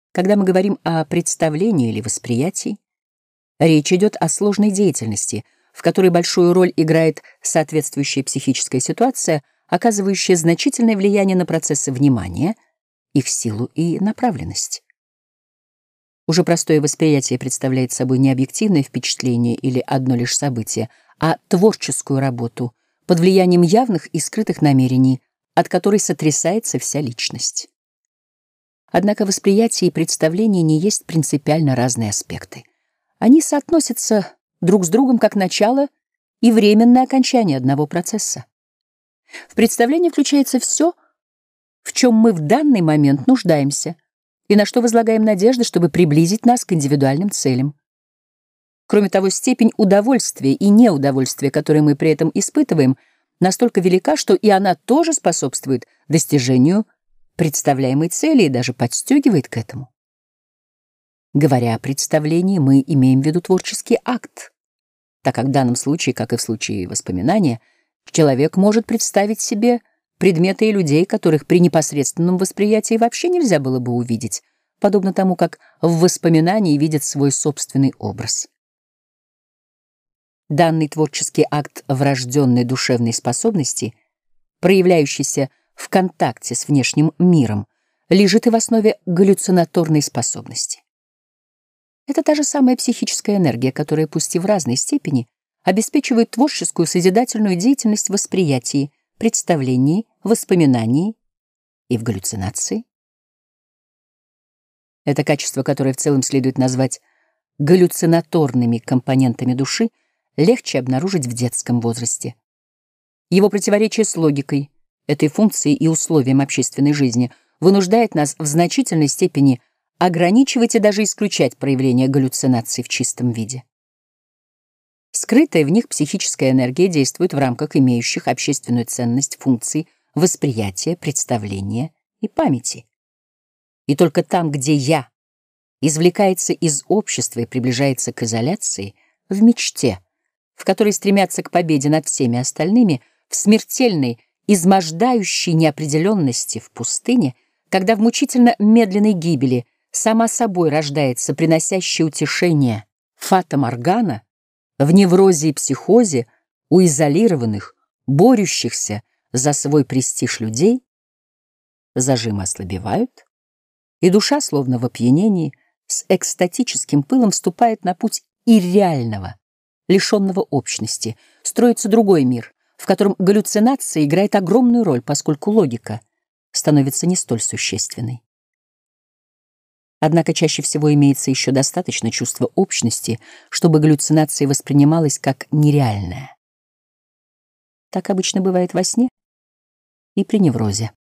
Когда мы говорим о представлении или восприятии, речь идет о сложной деятельности, в которой большую роль играет соответствующая психическая ситуация, оказывающая значительное влияние на процессы внимания, их силу и направленность. Уже простое восприятие представляет собой не объективное впечатление или одно лишь событие, а творческую работу под влиянием явных и скрытых намерений, от которой сотрясается вся личность. Однако восприятие и представление не есть принципиально разные аспекты. Они соотносятся друг с другом как начало и временное окончание одного процесса. В представлении включается все, в чем мы в данный момент нуждаемся, и на что возлагаем надежды, чтобы приблизить нас к индивидуальным целям. Кроме того, степень удовольствия и неудовольствия, которые мы при этом испытываем, настолько велика, что и она тоже способствует достижению представляемой цели и даже подстегивает к этому. Говоря о представлении, мы имеем в виду творческий акт, так как в данном случае, как и в случае воспоминания, человек может представить себе предметы и людей, которых при непосредственном восприятии вообще нельзя было бы увидеть, подобно тому, как в воспоминании видит свой собственный образ. Данный творческий акт врожденной душевной способности, проявляющийся в контакте с внешним миром, лежит и в основе галлюцинаторной способности. Это та же самая психическая энергия, которая, пусть и в разной степени, обеспечивает творческую созидательную деятельность в восприятии, представлении, воспоминании и в галлюцинации. Это качество, которое в целом следует назвать галлюцинаторными компонентами души, легче обнаружить в детском возрасте. Его противоречие с логикой, этой функцией и условиям общественной жизни вынуждает нас в значительной степени ограничивать и даже исключать проявление галлюцинаций в чистом виде. Скрытая в них психическая энергия действует в рамках имеющих общественную ценность функций восприятия, представления и памяти. И только там, где «я» извлекается из общества и приближается к изоляции, в мечте, в которой стремятся к победе над всеми остальными, в смертельной, измождающей неопределенности в пустыне, когда в мучительно медленной гибели сама собой рождается приносящее утешение фата-моргана, в неврозе и психозе у изолированных, борющихся за свой престиж людей, зажимы ослабевают, и душа, словно в опьянении, с экстатическим пылом вступает на путь ирреального, лишенного общности. Строится другой мир, в котором галлюцинация играет огромную роль, поскольку логика становится не столь существенной. Однако чаще всего имеется еще достаточно чувства общности, чтобы галлюцинация воспринималась как нереальная. Так обычно бывает во сне и при неврозе.